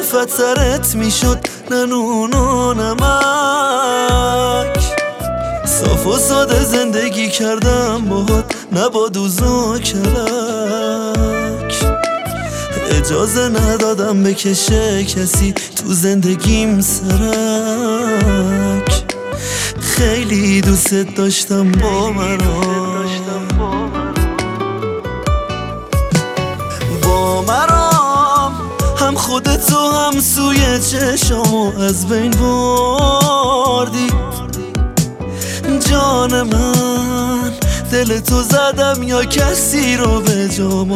معرفت سرت میشد، نه نون و نمک. صاف و ساده زندگی کردم باهات، نه با دوز و کلک. اجازه ندادم بکشه کسی تو زندگیم سرک. خیلی دوست داشتم با مرام هم خودتو هم سوی چشامو از بین بردی. جان من دل تو زدم یا کسی رو به جام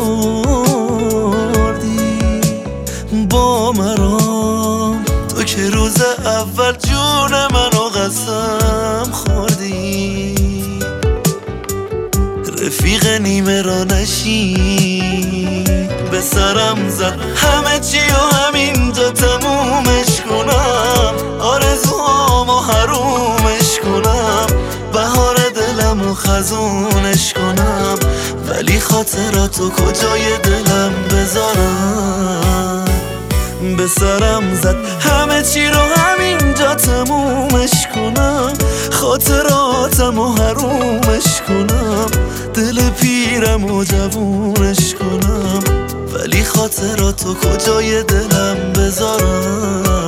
آوردی. با مرام تو که روز اول جون منو قسم خوردی. رفیق نیمه را نشی به سرم زد همه چی و همینجا تمومش کنم. آرزوهامو حرومش کنم، بهار دلمو خزونش کنم. ولی خاطراتو کجای دلم بذارم؟ به سرم زد همه چی رو همینجا تمومش کنم. خاطراتمو حرومش کنم، دل پیرمو جوونش کنم. ولی خاطراتو کجای دلم بذارم؟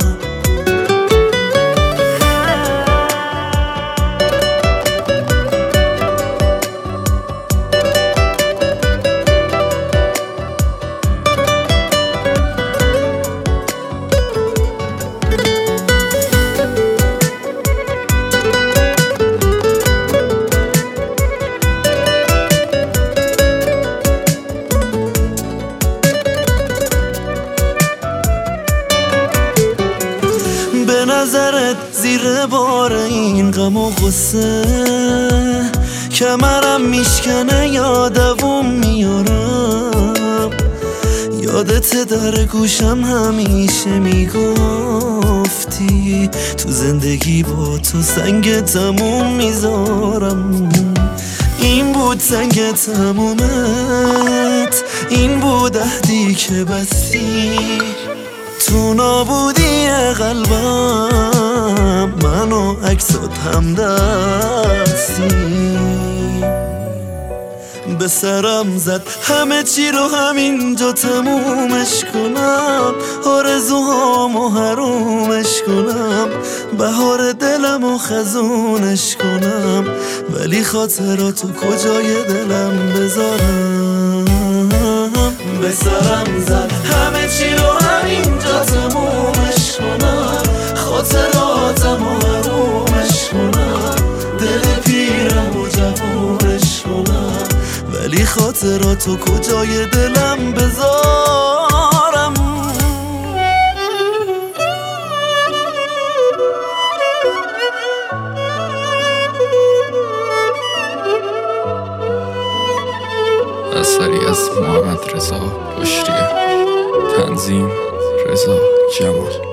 به نظرت زیر بار این غم و غصه کمرم میشکنه یا دووم میارم. یادت در گوشم همیشه میگفتی تو زندگی با تو سنگ تموم میذارم. این بود سنگ تمومت، این بود عهدی که بستی. تو نابودی قلبم منو عکسات هم دستی. به سرم زد همه چی رو همینجا تمومش کنم. آرزوهامو حرومش کنم، بهار دلمو خزونش کنم. ولی خاطراتو کجای دلم بذارم؟ به سرم زد همه چی رو همینجا تمومش کنم. خاطراتمو حرومش کنم، دل پیرمو جوونش کنم. ولی خاطراتو کجای دلم بذارم؟ اثری از محمد رضا بشریه، تنظیم رضا جمال.